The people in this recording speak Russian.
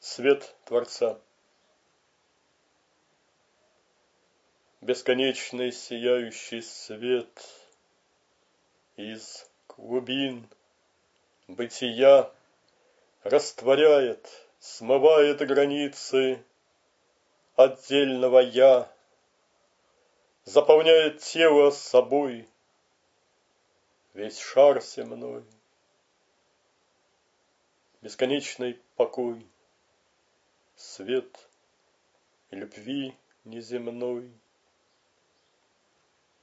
Свет Творца. Бесконечный сияющий свет из глубин бытия растворяет, смывает границы отдельного «я», заполняет тело собой, весь шар земной. Бесконечный покой, свет любви неземной.